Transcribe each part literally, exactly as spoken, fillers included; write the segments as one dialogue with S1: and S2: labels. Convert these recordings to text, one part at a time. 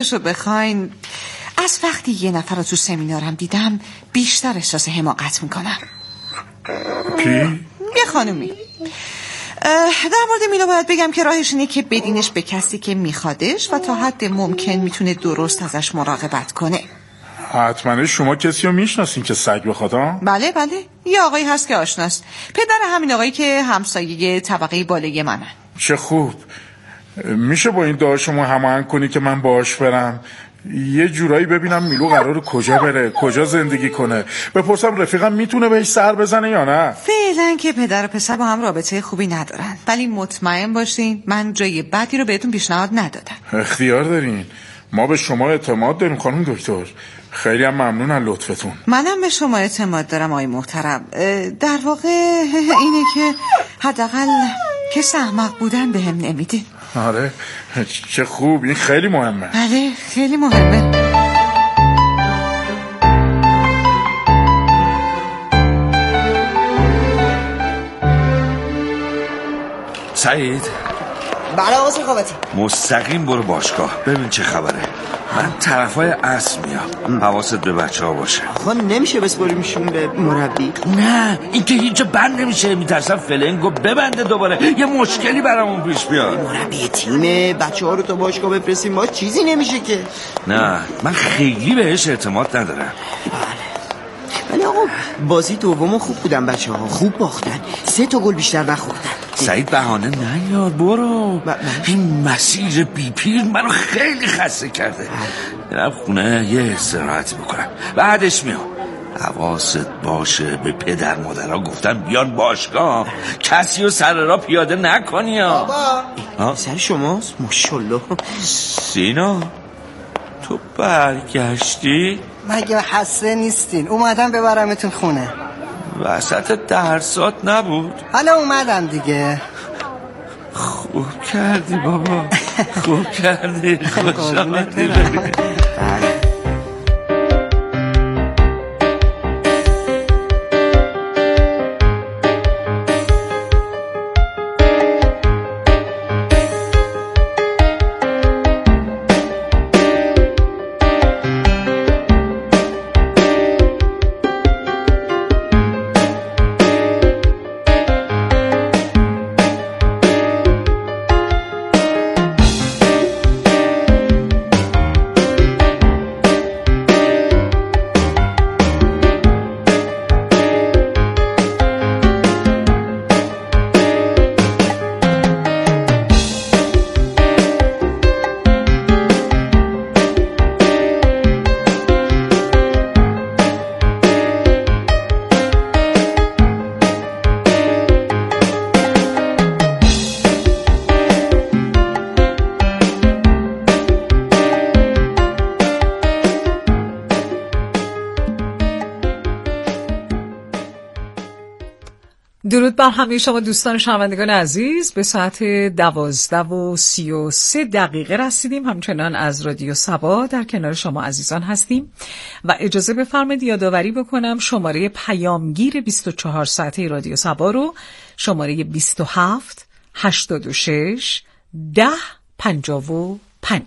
S1: راستشو بخواین از وقتی یه نفر رو تو سمینارم دیدم بیشتر احساس حماقت میکنم.
S2: کی؟
S1: یه خانومی. در مورد میلو باید بگم که راهش اینه که بدینش به کسی که میخوادش و تا حد ممکن میتونه درست ازش مراقبت کنه.
S2: حتما شما کسی رو میشناسین که سگ بخواد ها؟
S1: بله بله، یه آقایی هست که آشناست، پدر همین آقایی که همسایه طبقه بالای منن.
S2: چه خوب. میشه با این دعا شما هماهنگ کنی که من باهاش برم یه جورایی ببینم میلو قراره کجا بره، کجا زندگی کنه، بپرسم رفیقم میتونه بهش سر بزنه یا نه.
S1: فعلا که پدر و پسر با هم رابطه خوبی ندارن، ولی مطمئن باشین من جای بدی رو بهتون پیشنهاد ندادم.
S2: اختیار دارین، ما به شما اعتماد داریم خانم دکتر. خیلی هم ممنون از لطفتون.
S1: منم به شما اعتماد دارم آقای محترم. در واقع اینه که حداقل که احمق بودن به هم نمیدین.
S2: آره چه خوب، این خیلی مهمه.
S1: بله خیلی مهمه.
S3: سعید.
S4: بله آقا سخاوتی.
S3: مستقیم برو باشگاه ببین چه خبره. من طرفای عصر میام، حواست به بچه ها باشه.
S4: آقا نمیشه بسپاریمشون به مربی؟
S3: نه این که هیچ بند نمیشه، میترسم فلنگو ببنده دوباره یه مشکلی برامون پیش بیاد.
S4: مربی تیمه، بچه ها رو تا باشگاه بفرستیم ما چیزی نمیشه که.
S3: نه من خیلی بهش اعتماد ندارم.
S4: بله ولی آقا بازی دومو خوب بودن بچه ها، خوب باختن، سه تا گل بیشتر نخوردن.
S3: سعید بهانه نیار، برو. این مسیر بی پیر منو خیلی خسته کرده. برم خونه یه استراحت بکنم بعدش میام. حواست باشه به پدر مادرها گفتن بیان باشگاه، کسی رو سر راه پیاده نکنی.
S4: بابا سر شماست ماشاءالله.
S3: سینا تو برگشتی؟
S5: مگه خسته نیستین؟ اومدم ببرمتون خونه.
S3: وسط درسات نبود؟
S5: حالا اومدم دیگه.
S3: خوب کردی بابا، خوب کردی. خوش آمدی.
S6: درود بر همه شما دوستان شنوندگان عزیز. به ساعت دوازده و سی و سه دقیقه رسیدیم. همچنان از رادیو صبا در کنار شما عزیزان هستیم و اجازه بفرمایید یادآوری بکنم شماره پیامگیر بیست و چهار ساعته رادیو صبا رو شماره بیست و هفت هشتاد و شش ده پنجاه و پنج.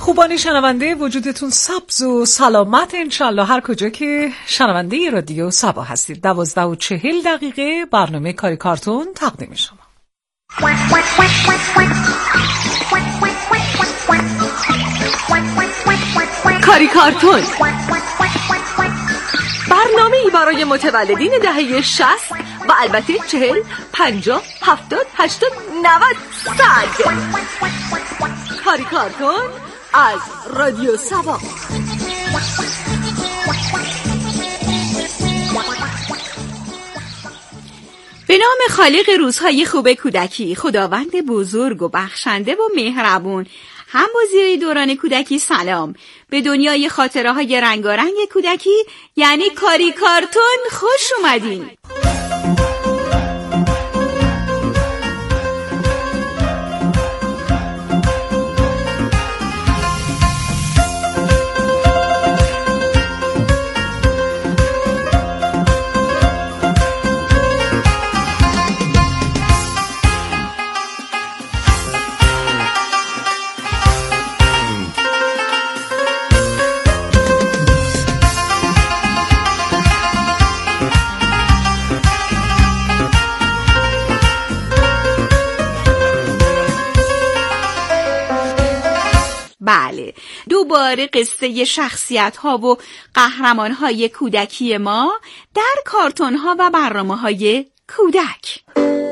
S6: خوبانی شنونده، وجودتون سبز و سلامت انشالله هر کجا که شنونده رادیو صبا هستید. دوازده و چهل دقیقه برنامه کاری کارتون تقدیم شما.
S7: کاری کارتون، برنامه‌ای برای متولدین دهه شصت و البته چهل، پنجاه، هفتاد، هشتاد، نود، صد. کاری کارتون از رادیو صبا. به نام خالق روزهای خوب کودکی، خداوند بزرگ و بخشنده و مهربون، هم بازی دوران کودکی سلام. به دنیای خاطره های رنگارنگ کودکی یعنی کاری کارتون خوش اومدین. بله، دوباره قصه شخصیت ها و قهرمان های کودکی ما در کارتون ها و برنامه های کودک.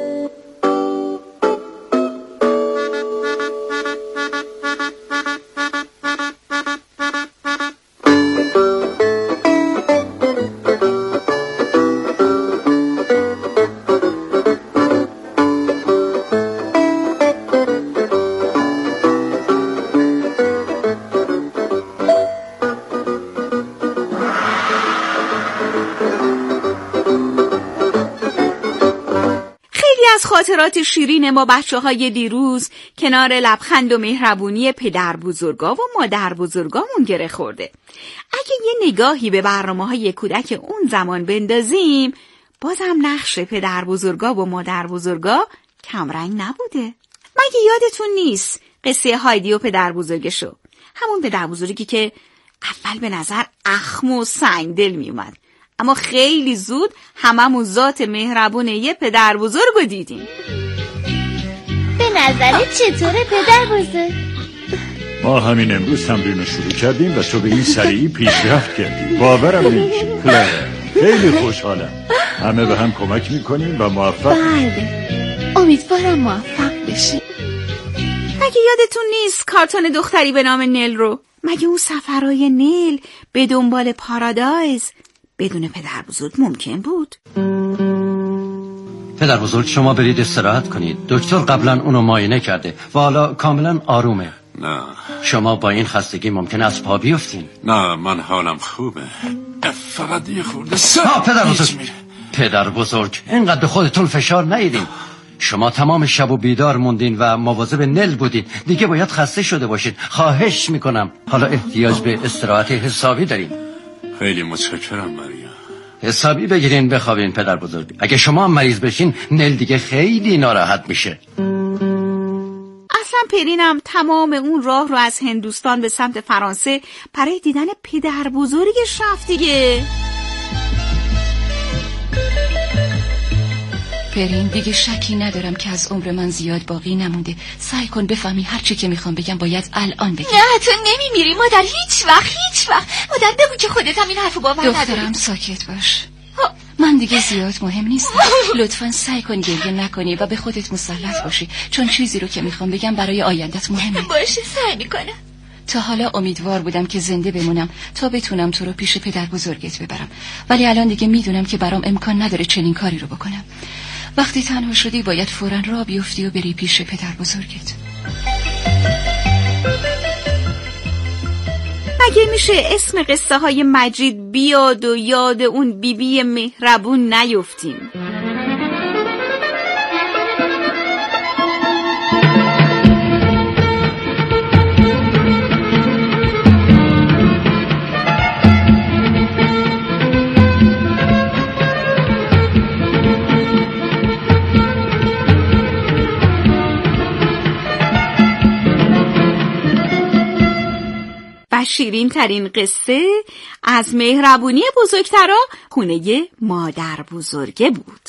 S7: خاطرات شیرین ما بچه های دیروز کنار لبخند و مهربونی پدر بزرگا و مادر بزرگامون گره خورده. اگه یه نگاهی به برنامه های کودک اون زمان بندازیم، بازم نقش پدر بزرگا و مادر بزرگا کمرنگ نبوده. مگه یادتون نیست قصه هایدی و پدر بزرگشو؟ همون پدر بزرگی که اول به نظر اخم و سنگدل می اومد، اما خیلی زود هممون ذات مهربون یه پدر بزرگ رو دیدیم.
S8: به نظرت چطوره پدر بزرگ؟
S9: ما همین امروز تمرین رو شروع کردیم و تو به این سریعی پیشرفت کردی. باورم نمیشه. کلاره، خیلی خوشحالم. همه به هم کمک میکنیم و موفق.
S8: بله، امیدوارم موفق بشیم.
S7: مگه یادتون نیست کارتون دختری به نام نل رو؟ مگه اون سفرهای نل به دنبال پارادایز بدون پدر بزرگ ممکن بود؟
S10: پدر بزرگ شما برید استراحت کنید. دکتر قبلا اونو معاینه کرده و حالا کاملا آرومه.
S3: نه،
S10: شما با این خستگی ممکن است پا بیفتین.
S3: نه من حالم خوبه، فقط یه خورده سر.
S10: پدر بزرگ پدر بزرگ اینقدر به خودتون فشار نیدین. شما تمام شب و بیدار موندین و مواظب نل بودین. دیگه باید خسته شده باشید. خواهش میکنم، حالا احتیاج به استراحت حسابی دارین.
S3: خیلی متشکرم مریم.
S10: حسابی بگیرین بخوابین پدر بزرگ. اگه شما هم مریض بشین نل دیگه خیلی ناراحت میشه.
S7: اصلا پرینم تمام اون راه رو از هندوستان به سمت فرانسه برای دیدن پدر بزرگش رفت دیگه.
S11: پرین، دیگه شکی ندارم که از عمر من زیاد باقی نمونده. سعی کن بفهمی هر چی که میخوام بگم باید الان بگم.
S8: نه تو نمیمیری مادر، هیچ وقت هیچ وقت. مادر بگو که خودت هم این حرفو باور نداری.
S11: دخترم ساکت باش. من دیگه زیاد مهم نیستم. لطفاً سعی کن گریه نکنی و به خودت مسلط باشی، چون چیزی رو که میخوام بگم برای آیندت مهمه.
S8: باشه سعی میکنم.
S11: تا حالا امیدوار بودم که زنده بمونم تا بتونم تو رو پیش پدر بزرگت ببرم، ولی الان دیگه میدونم که برام امکان نداره چنین کاری رو بکنم. وقتی تنها شدی باید فوراً راه بیفتی و بری پیش پدر بزرگت.
S7: مگه میشه اسم قصه های مجید بیاد و یاد اون بیبی مهربون نیفتیم؟ و شیرین ترین قصه از مهربونی بزرگترا خونه مادر بزرگه بود.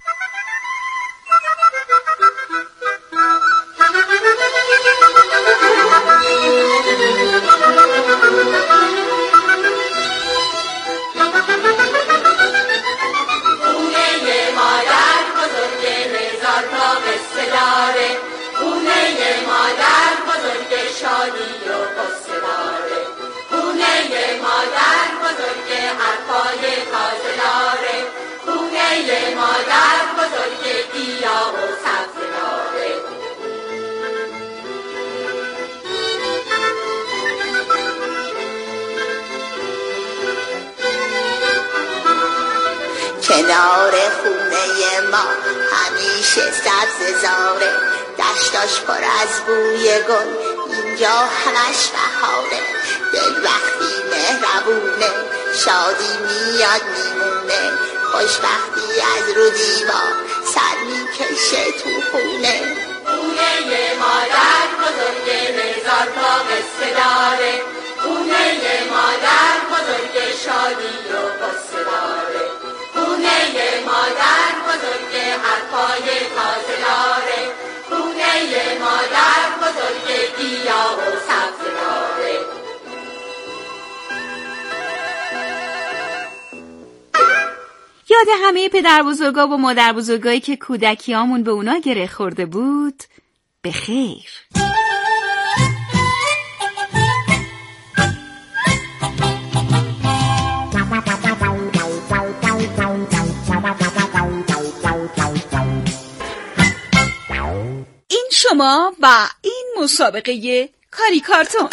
S12: کنار خونه ما همیشه سبز زاره، دشتاش پر از بوی گل، اینجا همش بهاره. دل وقتی مهربونه شادی میاد میمونه، خوشبختی از رو دیوار سر میکشه تو خونه. خونه مادر بزرگ هزار تا قصه داره، خونه مادر بزرگ شادی و قصه داره، خونه مادر بزرگ حرفای تازه داره، خونه مادر بزرگ گیاه و سبز داره.
S7: یاد همه پدر بزرگا و مادر بزرگایی که کودکیامون به اونا گره خورده بود به خیر. این شما و این مسابقه کاری کارتون.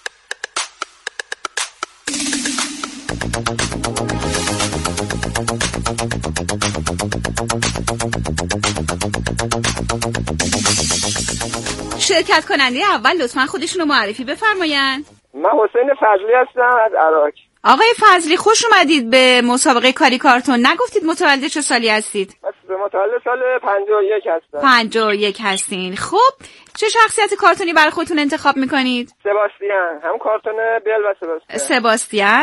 S7: شرکت کننده اول لطفاً خودشونو معرفی بفرمایند.
S13: من حسین فضلی هستم از عراق.
S7: آقای فضلی خوش اومدید به مسابقه کاری کارتون. نگفتید متولد چه سالی هستید؟
S13: من متولد سال پنجاه و یک هستم.
S7: پنجاه و یک هستین. خب چه شخصیت کارتونی برای خودتون انتخاب میکنید؟
S13: سباستیان، هم کارتون بیل و سباستیان.
S7: سباستیان.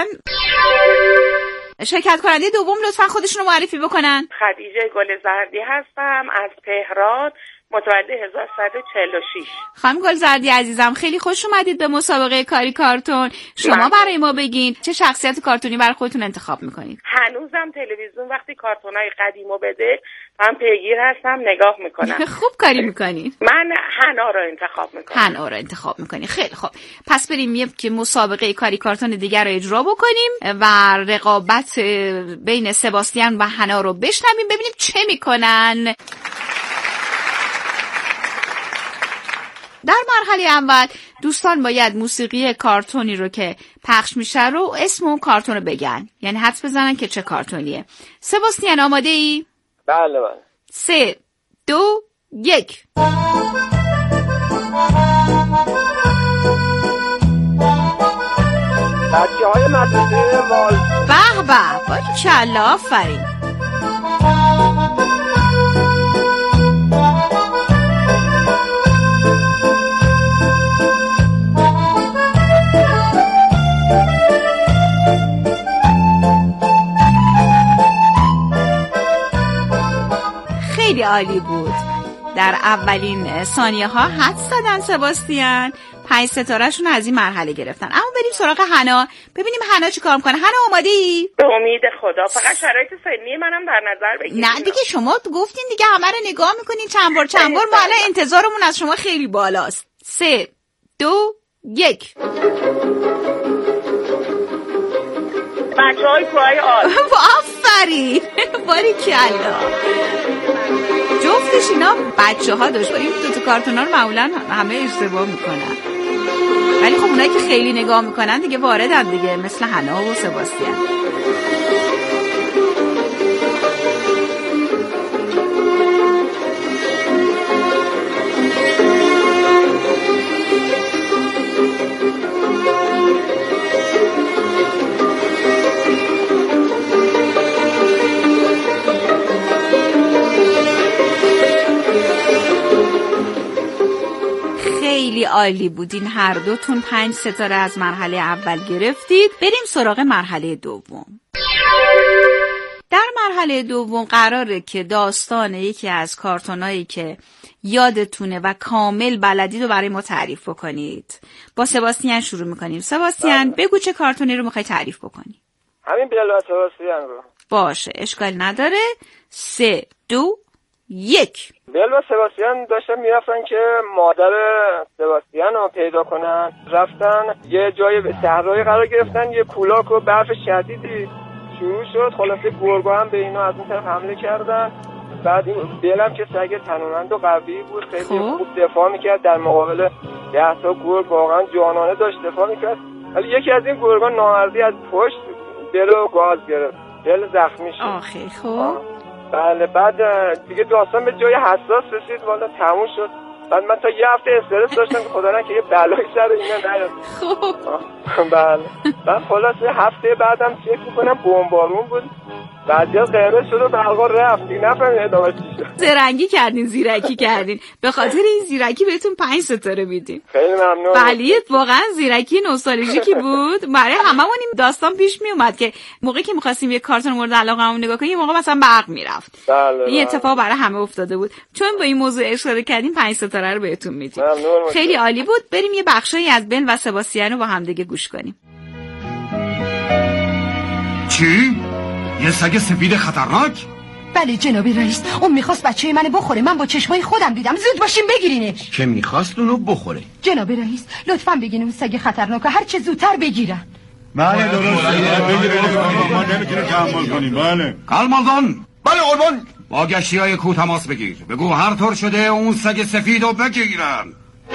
S7: شرکت کننده دوم لطفاً خودشونو معرفی بکنن.
S14: خدیجه گلزردی هستم از تهران، متولد هزار و صد و چهل و شش.
S7: خانم گلزردی عزیزم خیلی خوش اومدید به مسابقه کاری کارتون. شما من... برای ما بگین چه شخصیت کارتونی برای خودتون انتخاب میکنید؟
S14: هنوزم تلویزیون وقتی کارتونای قدیمو بده من پیگیر هستم، نگاه میکنم.
S7: خوب کاری میکنید.
S14: من حنا رو انتخاب میکنم.
S7: حنا رو انتخاب میکنید. خیلی خوب. پس بریم یه که مسابقه کاری کارتون دیگر رو اجرا بکنیم و رقابت بین سباستیان و حنا رو بشنویم ببینیم چه میکنن. در مرحله اول دوستان باید موسیقی کارتونی رو که پخش میشه رو اسم اون کارتون رو بگن، یعنی حدس بزنن که چه کارتونیه. سباستیان آماده ای؟
S13: بله بله.
S7: سه دو یک.
S13: بچه های مدرسه مال.
S7: به به باریکلا آفرین. خیلی عالی بود. در اولین ثانیه ها حدس زدن سباستیان، پنج ستاره شون از این مرحله گرفتن. اما بریم سراغ حنا ببینیم حنا چی کار میکنه. حنا آماده ای؟
S14: به امید خدا. فقط شرایط سنی منم در نظر بگیرید.
S7: نه دیگه شما گفتین دیگه همه رو نگاه میکنین چند بار چند بار، ما الان انتظارمون از شما خیلی بالاست. سه دو یک.
S14: بچه های کوهای آل.
S7: آفرین باریکلا. جفتش اینا بچه ها داشت. این دو تا کارتونا رو معمولا همه اشتباه میکنن، ولی خب اونایی که خیلی نگاه میکنن دیگه واردن دیگه، مثل حنا و سباستیان. عالی بودین، هر دوتون پنج ستاره از مرحله اول گرفتید. بریم سراغ مرحله دوم. در مرحله دوم قراره که داستان یکی از کارتونایی که یادتونه و کامل بلدید رو برای ما تعریف بکنید. با سباستیان شروع میکنیم. سباستیان بگو چه کارتونی رو میخوای تعریف بکنی؟
S13: همین بیل و سباستیان رو.
S7: باشه، اشکال نداره. سه دو یک.
S13: بیل و سباستیان داشتن میرفتن که مادر سباستیان رو پیدا کنن. رفتن یه جای صحرایی قرار گرفتن، یه کولاک و برف شدیدی شروع شد. خلاصه گرگا هم به اینا از اون طرف حمله کردن. بعد این بیل هم که سگ تنومند و قوی بود، خیلی خوب دفاع میکرد در مقابل ده تا گرگ، واقعا جانانه داشت دفاع میکرد. ولی یکی از این گرگا نامردی از پشت بیل رو گاز گرفت، بیل زخمی شد.
S7: آخه خوب.
S13: بله، بعد دیگه داستان به جای حساس رسید، والا تموم شد. بعد من تا یه هفته استرس داشتم که خدا نکنه یه بلایی سر اینا نیاد.
S7: خوب.
S13: بله. بعد خلاصه هفته بعدم چک میکنم بمبارون بود. بعد از قرمز شد و برقا رفت. دیگه نفهمیدم ادامه چی شد.
S7: زرنگی کردین، زیرکی کردین. به خاطر این زیرکی بهتون پنج ستاره میدیم.
S13: خیلی ممنون.
S7: بله، واقعا زیرکی نوستالژیکی بود. برای هممون این داستان پیش می اومد که موقعی که می‌خواستیم یه کارتون مورد علاقه‌مون نگاه کنیم، یه موقع مثلا برق میرفت.
S13: بله.
S7: این اتفاق برای همه افتاده بود. چون با این موضوع اشاره کردیم پنج ستاره رو بهتون میدیم. خیلی عالی بود. بریم یه بخشایی از بن و سباستیان رو با هم دیگه گوش کنیم.
S15: چی؟ یه سگ سفید خطرناک؟
S16: بله جناب رئیس، اون میخواست بچه منو بخوره. من با چشمای خودم دیدم. زود باشین بگیرینش.
S15: که میخواست اونو بخوره؟
S16: جناب رئیس لطفاً بگین اون سگ خطرناک هر چه زودتر بگیرن.
S9: بله درسته، ما نمیتونیم تحمل کنیم. بله
S15: کالمالدون. بله قربان. با گشتی های کو تماس بگیر، بگو هر طور شده اون سگ سفید رو بگیرن.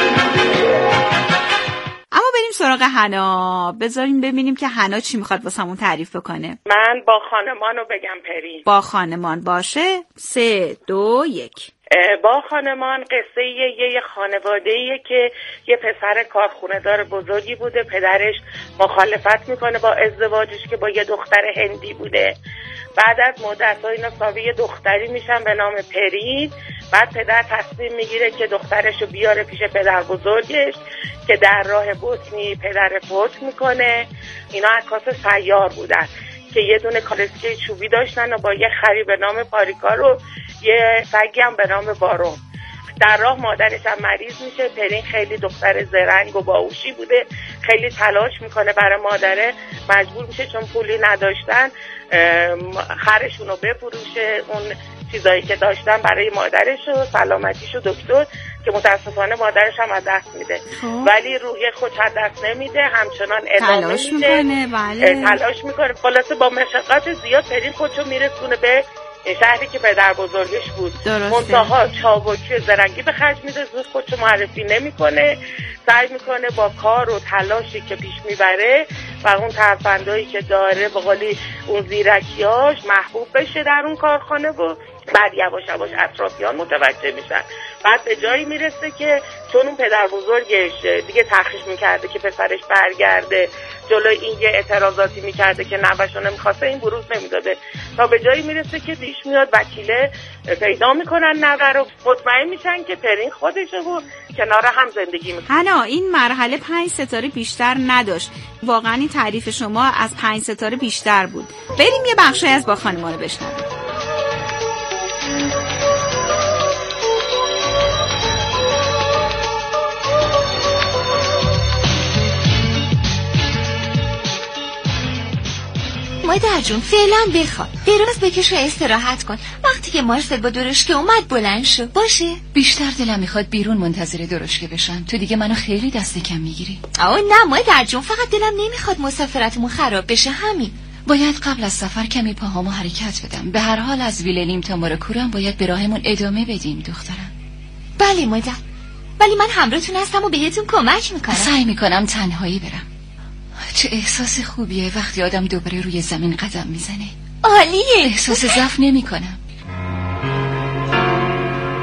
S7: اما بریم سراغ حنا. بذاریم ببینیم که حنا چی میخواد واسمون تعریف بکنه.
S14: من با خانمانو بگم پری.
S7: با خانمان باشه. سه دو یک.
S14: با خانمان قصه یه, یه خانواده‌ایه که یه پسر کارخونه‌دار بزرگی بوده. پدرش مخالفت میکنه با ازدواجش که با یه دختر هندی بوده. بعد از مدت‌ها اینا صاحب یه دختری میشن به نام پرین. بعد پدر تصمیم میگیره که دخترشو بیاره پیش پدر بزرگش که در راه بوتنی پدر فوت میکنه. اینا عکاس سیار بودن که یه دونه کالسکه چوبی داشتن و با یه خری به نام پاریکا رو یه سگی هم به نام بارون. در راه مادرش هم مریض میشه. پرین خیلی دختر زرنگ و باهوشی بوده، خیلی تلاش میکنه برای مادره. مجبور میشه چون پولی نداشتن خرشون رو بفروشه، اون چیزایی که داشتن برای مادرش و سلامتیش و دکتر، که متاسفانه مادرش هم از دست میده. ولی روحی خود از دست نمیده، همچنان ادامه
S7: تلاش
S14: میده.
S7: میکنه. بله.
S14: تلاش میکنه. خلاصه با مشقت زیاد پرین خودشو میرسونه به شهری که پدر بزرگش بود. منتها چابکی زرنگی به خرج میده، زود خودشو معرفی نمیکنه. سعی میکنه با کار و تلاشی که پیش میبره و اون ترفندایی که داره، به قولی اون زیرکیاش، محبوب بشه در اون کارخانه و بعد یواش یواش اطرافیان متوجه میشن. بعد به جایی میرسه که چون اون پدر بزرگش دیگه تخریش میکرده که پسرش برگرده، جلوی این یه اعتراضاتی میکرده که نوشو نمیخواسته، این بروز نمیداده، تا به جایی میرسه که پیش میاد وکیله پیدا میکنن نوه رو، مطمئن میشن که پرین خودشه و کنار هم زندگی میکنن.
S7: حنا این مرحله پنج ستاره بیشتر نداشت. واقعا این تعریف شما از پنج ستاره بیشتر بود. بریم یه بخشی از با خانمان رو بشنویم.
S8: مادر جون فعلا بخواب، دراز بکش و استراحت کن. وقتی که مارسل با درشکه اومد بلند شو. باشه؟
S11: بیشتر دلم میخواد بیرون منتظر درشکه بشم. تو دیگه منو خیلی دست کم میگیری.
S8: آه نه مادر جون، فقط دلم نمیخواد مسافرتمون خراب بشه، همین.
S11: باید قبل از سفر کمی پاهامو حرکت بدم. به هر حال از ویلنیم تا مارکورم باید به راهمون ادامه بدیم دخترم.
S8: بله مادر، ولی من همراهتون هستم و بهتون کمک میکنم.
S11: سعی میکنم تنهایی برم. چه احساس خوبیه وقتی آدم دوباره روی زمین قدم میزنه.
S8: عالیه.
S11: احساس ضعف نمیکنم.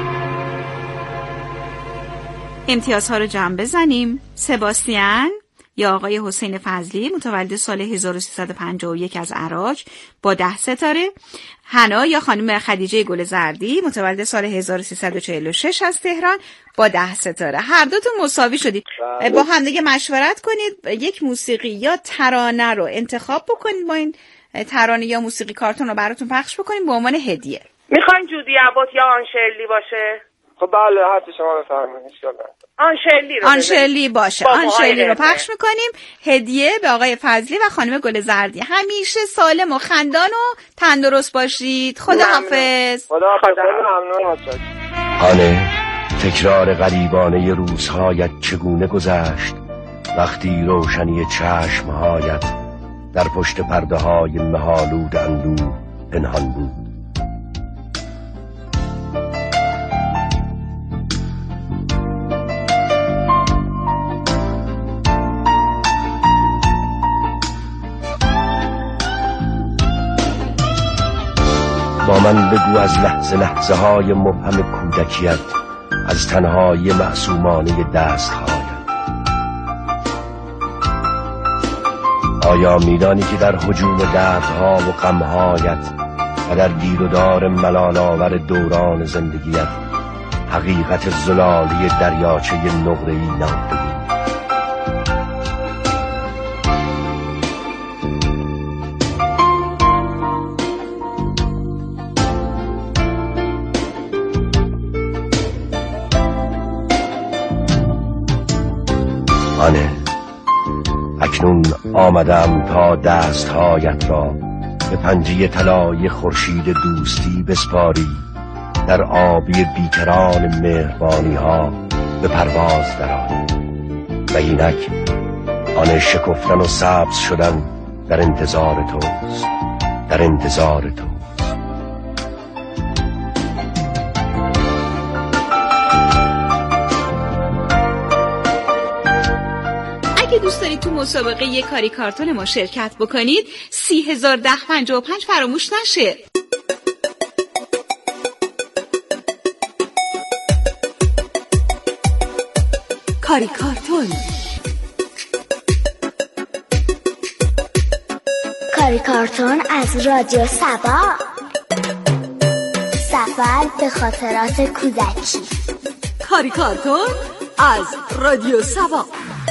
S7: امتیازها رو جمع بزنیم. سباستیان یا آقای حسین فضلی متولد سال هزار و سیصد و پنجاه و یک از عراق با ده ستاره، حنا یا خانم خدیجه گل زردی متولد سال هزار و سیصد و چهل و شش از تهران با ده ستاره. هر دوتون مساوی شدید. با هم دیگه مشورت کنید یک موسیقی یا ترانه رو انتخاب بکنید، ما این ترانه یا موسیقی کارتون رو براتون پخش بکنیم به عنوان هدیه.
S14: میخواین جودی عباس یا آنشلی باشه؟
S13: خب بله، هر چی شما بفرمایید. ان شاء الله
S14: آنشلی رو
S7: آنشلی باشه. آنشلی رو پخش میکنیم هدیه به آقای فضلی و خانم گل زردی. همیشه سالم و خندان و تندرست باشید. خداحافظ.
S13: خداحافظ. ممنون.
S17: هانه تکرار غریبانه روزهایت چگونه گذشت وقتی روشنی چشمهایت در پشت پرده های مه‌آلود اندوه پنهان بود. با من بگو از لحظه لحظه های مبهم کودکیت، از تنهایی معصومانه دستهایت. آیا میدانی که در هجوم دردها و غمهایت و در گیر و دار ملال آور دوران زندگیت حقیقت زلالی دریاچه نقره‌ای نهفته؟ آنه اکنون آمدم تا دستهایت را به پنجه طلای خورشید دوستی بسپاری، در آبی بیکران مهربانی ها به پرواز درآی و اینک آن شکفتن و سبز شدن در انتظار توست، در انتظار تو.
S7: اگه دوست دارید تو مسابقه یک کاری کارتون ما شرکت بکنید سی هزار ده پنجاه و پنج فراموش نشه. کاری کارتون
S18: کاری کارتون از رادیو سبا، سفر به خاطرات کودکی.
S7: کاری کارتون از رادیو سبا.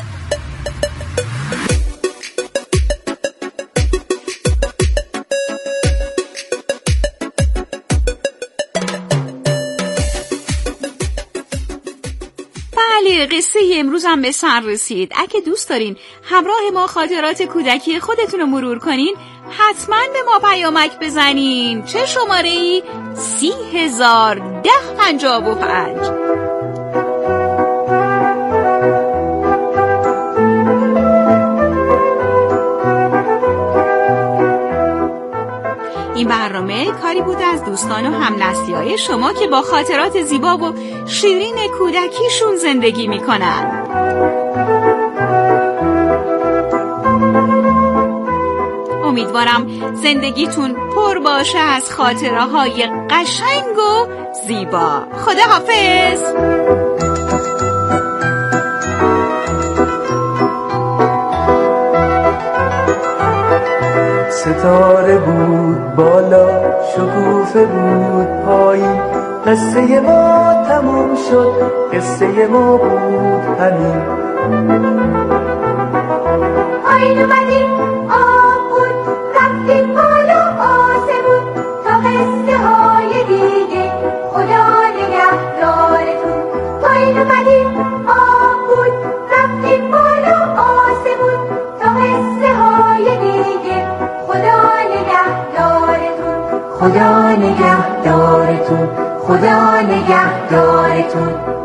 S7: قصه امروز هم به سر رسید. اگه دوست دارین همراه ما خاطرات کودکی خودتون رو مرور کنین حتما به ما پیامک بزنین. چه شماره ای؟ سی هزار ده پنجاه و پنج. این برنامه کاری بود از دوستان و همنسلی‌های شما که با خاطرات زیبا و شیرین کودکیشون زندگی میکنن. امیدوارم زندگیتون پر باشه از خاطره های قشنگ و زیبا. خداحافظ.
S19: ستاره بود بالا، شکوفه بود پایین، قصه ما تموم شد، قصه ما بود همین.
S18: پایین اومدیم آب بود، رفتیم بالا آسمون، تا قصه های دیگه خدا نگهدارتون. پایین اومدیم آب بود، رفتیم بالا آسمون، تا قصه های دیگه خدا نگهدارتون. خدا نگهدارتون. خدا نگهدارتون.